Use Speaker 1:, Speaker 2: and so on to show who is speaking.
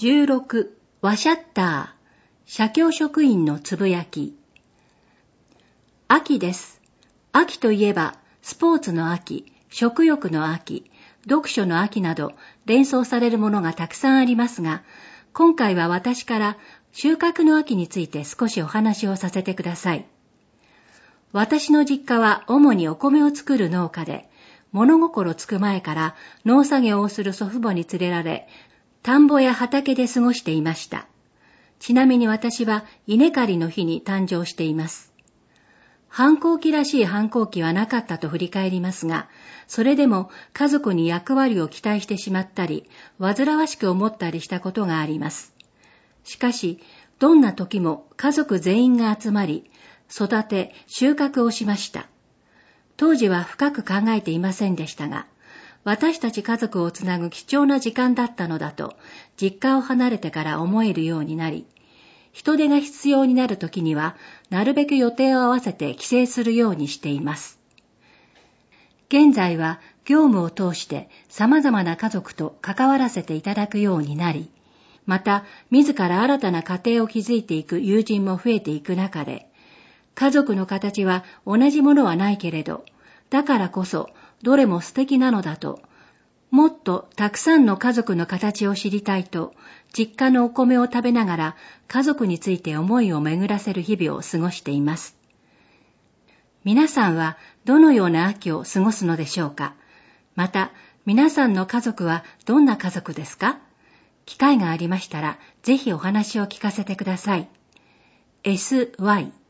Speaker 1: 16. ワシャッター、社協職員のつぶやき。秋です。秋といえば、スポーツの秋、食欲の秋、読書の秋など連想されるものがたくさんありますが、今回は私から収穫の秋について少しお話をさせてください。私の実家は主にお米を作る農家で、物心つく前から農作業をする祖父母に連れられ、田んぼや畑で過ごしていました。ちなみに私は稲刈りの日に誕生しています。反抗期らしい反抗期はなかったと振り返りますが、それでも家族に役割を期待してしまったり、煩わしく思ったりしたことがあります。しかし、どんな時も家族全員が集まり、育て、収穫をしました。当時は深く考えていませんでしたが、私たち家族をつなぐ貴重な時間だったのだと、実家を離れてから思えるようになり、人手が必要になる時には、なるべく予定を合わせて帰省するようにしています。現在は業務を通して様々な家族と関わらせていただくようになり、また自ら新たな家庭を築いていく友人も増えていく中で、家族の形は同じものはないけれど、だからこそどれも素敵なのだと、もっとたくさんの家族の形を知りたいと、実家のお米を食べながら家族について思いを巡らせる日々を過ごしています。皆さんはどのような秋を過ごすのでしょうか。また、皆さんの家族はどんな家族ですか？機会がありましたら、ぜひお話を聞かせてください。SY